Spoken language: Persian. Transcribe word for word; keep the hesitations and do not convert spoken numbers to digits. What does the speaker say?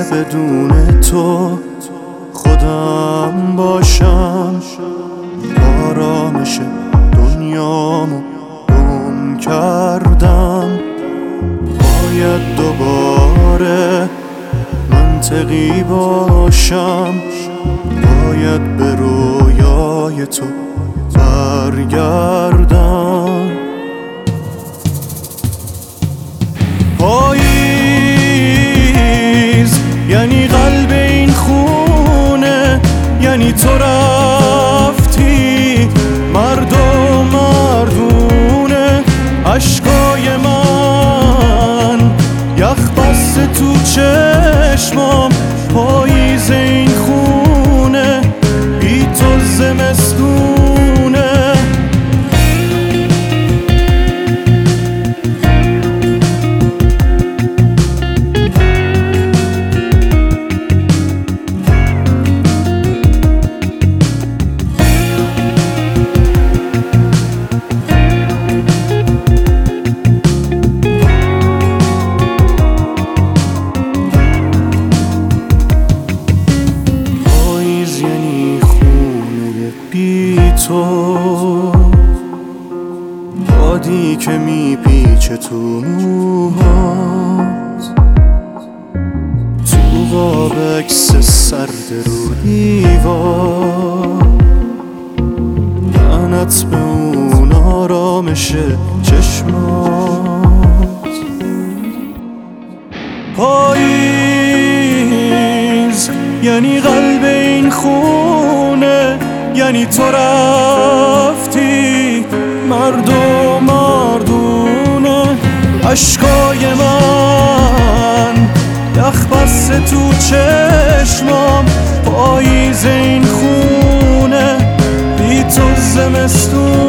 بدون تو خودم باشم. آرامش دنیامو گم کردم. باید دوباره منطقی باشم. باید به رویای تو برگردم. پاییز یعنی قلب این خونه، یعنی تو رفتی مرد و مردونه. عشقای من یخ بسته تو چشمام. پاییز این خونه بی تو زمستونه. تو بادی که میپیچه تو موهات، تو قاب عکس سرد رو دیوار. لعنت به اون آرامش چشمات. پاییز یعنی قلب این خونه، یعنی تو رفتی مرد و مردونه. عشقای من یخ بسته تو چشمام. پاییز این خونه بی تو زمستون.